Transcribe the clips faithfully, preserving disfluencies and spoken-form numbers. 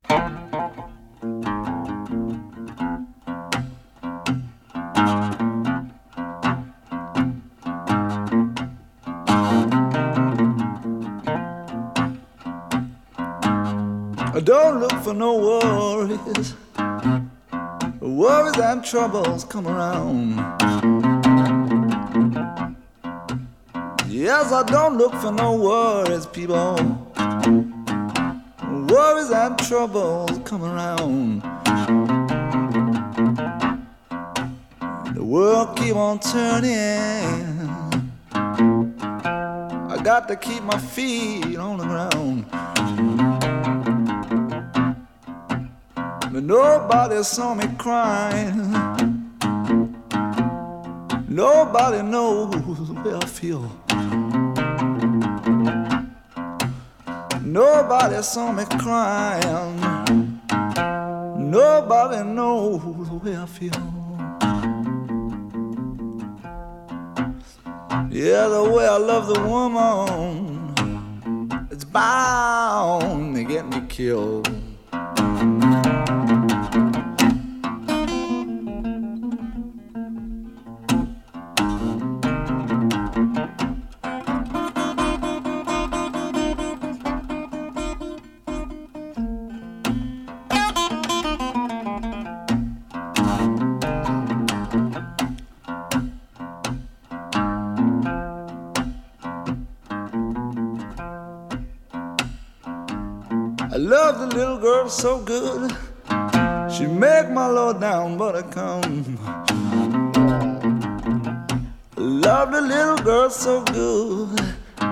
Don't look for no worries. Worries and troubles come around. Yes, I don't look for no worries, people. Worries and troubles come around. The world keep on turning. I got to keep my feet on the ground. But nobody saw me crying. Nobody knows the way I feel. Nobody saw me crying. Nobody knows the way I feel. Yeah, the way I love the woman, it's bound to get me killed. I love the little girl so good. She make my low down butter come. I love the little girl so good.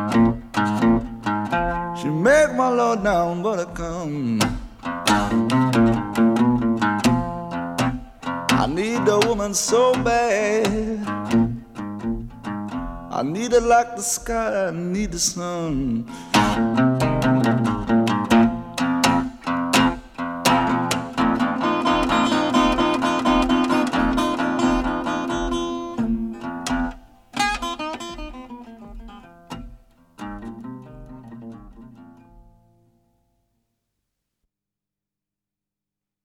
She make my low down butter come. I need a woman so bad. I need her like the sky, I need the sun.